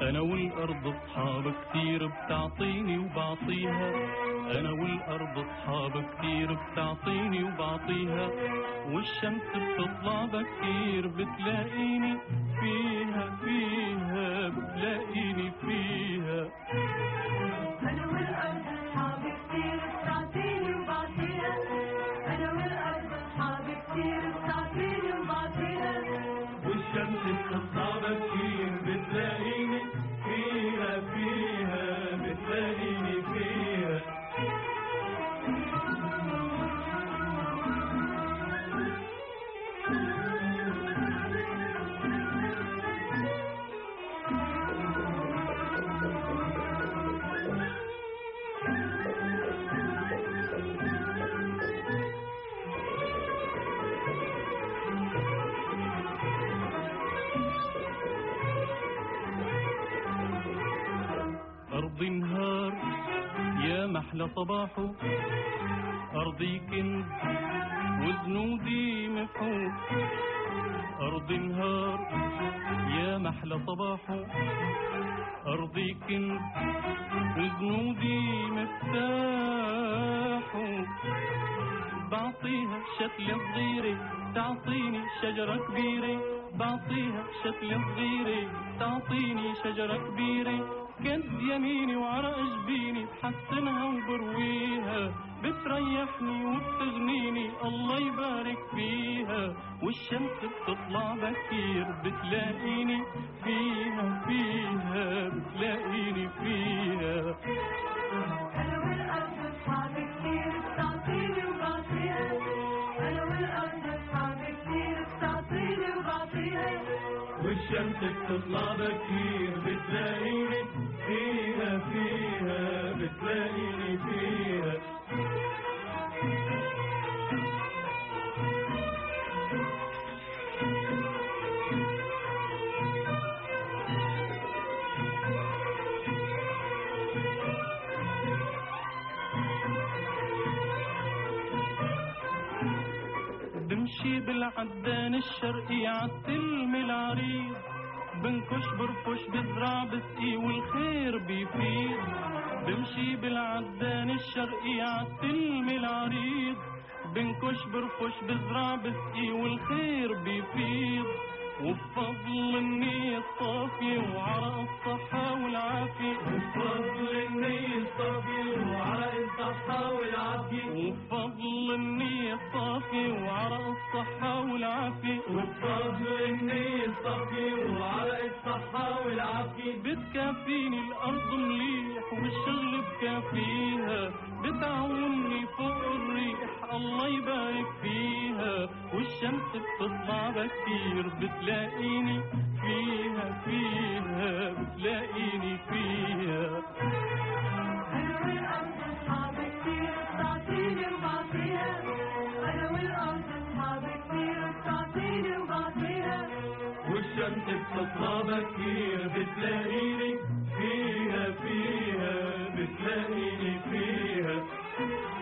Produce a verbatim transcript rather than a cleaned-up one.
أنا والأرض أصحاب كتير بتعطيني وبعطيها، أنا والأرض أصحاب كتير بتعطيني وبعطيها، والشمس بتطلع بكير بتلاقيني فيها فيها بتلاقيني فيها. أنا والأرض أصحاب كتير بتعطيني وبعطيها، أنا والأرض أصحاب كتير بتعطيني وبعطيها، والشمس بتطلع بكير بتلاقيني فيها فيها بتلاقيني فيها. أرضي نهار يا محلى صباحه، أرضي كنز وزنودي مفحوح، أرضي نهار يا محلى صباحه، أرضي كنز وزنودي مفتاحه، بعطيها شتلة صغيرة تعطيني شجرة كبيرة، بعطيها شتلة صغيرة تعطيني شجرة كبيرة، كد يميني وعرق جبيني بحسنها وبرويها، بتريحني وبتغنيني الله يبارك فيها، والشمس بتطلع بكير بتلاقيني فيها فيها بتلاقيني فيها. أنا والأرض أصحاب كتير بتعطيني وبعطيها، أنا والأرض أصحاب كتير بتعطيني وبعطيها، والشمس بتطلع بكير بتلاقيني فيها فيها بتلاقيني فيها. بمشي بالعدان الشرقي عالتلم العريض، بنكش برفش بزرع بسقي والخير بيفيض، بمشي بالعدان الشرقي عالتلم العريض، بنكش برفش بزرع بسقي والخير بيفيض، وبفضل النية الصافية وعرق الصحة والعافية، وبفضل النية الصافية وعرق الصحة والعافية، وبفضل النية الصافية وعرق الصحة والعافية، وبفضل النية الصافية وعرق الصحة والعافية، بتكافيني الأرض مليح والشغل بكافيها، بتعاوني فوق الريح الله يبارك فيها، والشمس بتطلع بكتير بتلاقيني فيها فيها بتلاقيني فيها. أنا والأرض أصحاب كتير بتعطيني وبعطيها، أنا والأرض أصحاب كتير بتعطيني وبعطيها، والشمس بتطلع بكير بتلاقيني فيها فيها بتلاقيني فيها.